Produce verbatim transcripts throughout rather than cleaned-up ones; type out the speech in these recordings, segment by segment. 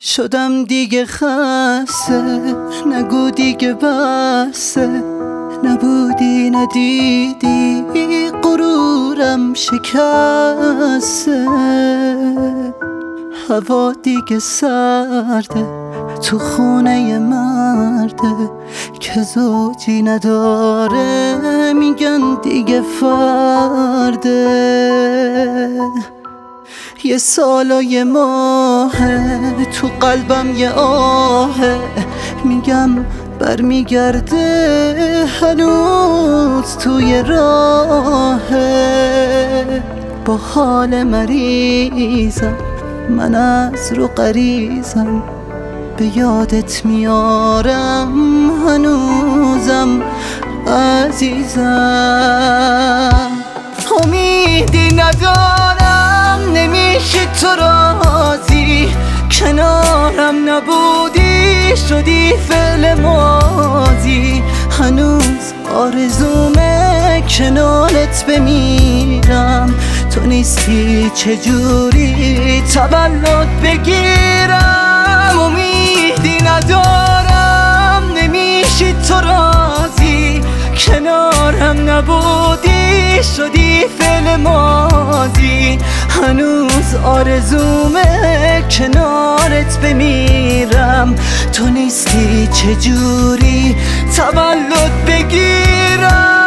شدم دیگه خسته، نگو دیگه بسه، نبودی ندیدی غرورم شکسته. هوا دیگه سرده تو خونه مرده که زوجی نداره، میگن دیگه فرده. یه سال و یه ماهه تو قلبم یه آهه، میگم برمیگرده هنوز توی راهه. با حال مریضم من از رو غریزم، به یادت میارم هنوزم عزیزم. امیدی ندارم نمیشی تو راضی، کنارم نبودی شدی فعل ماضی. هنوز آرزومه کنارت بمیرم، تو نیستی چجوری تولد بگیرم. امیدی ندارم نمیشی تو راضی، کنارم نبودی شدی فعل ماضی. هنوز آرزومه کنارت بمیرم، تو نیستی چجوری تولد بگیرم.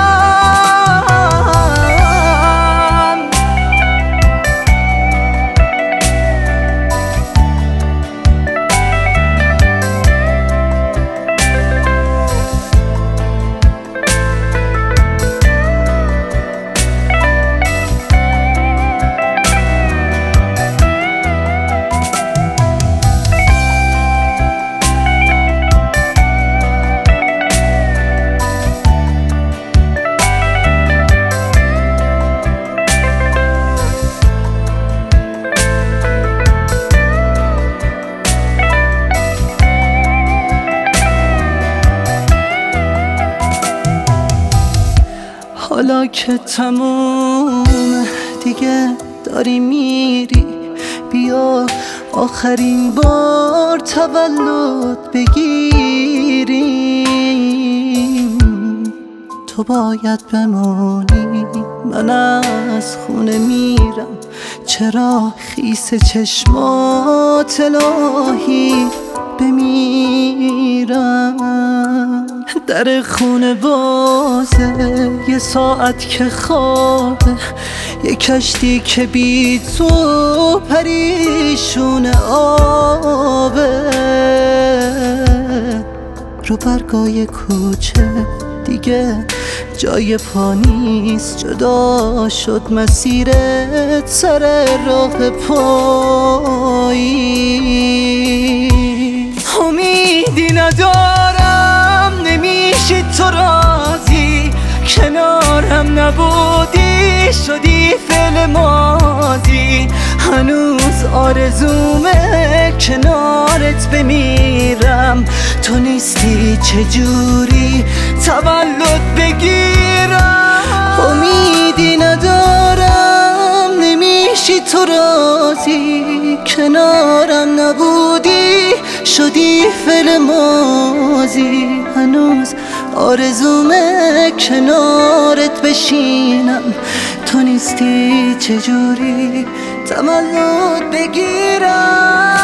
حالا که تموم دیگه داری میری، بیا آخرین بار تولد بگیریم. تو باید بمونی، من از خونه میرم، چرا خیس چشمات الهی بمیرم. در خونه بازه، یه ساعت که خوابه، یه کشتی که بی تو پریشون آبه. رو برگای کوچه دیگه جای پا نیست، جدا شد مسیرت سر راه پایی. امیدی ندارم نمیشی تو راضی، کنارم نبودی شدی فعل ماضی. هنوز آرزومه کنارت بمیرم، تو نیستی چجوری تولد بگیرم. امیدی ندارم نمیشی تو راضی، کنارم نبودی شدی فعل ماضی. هنوز آرزومه کنارت بشینم، تو نیستی چجوری تولد بگیرم.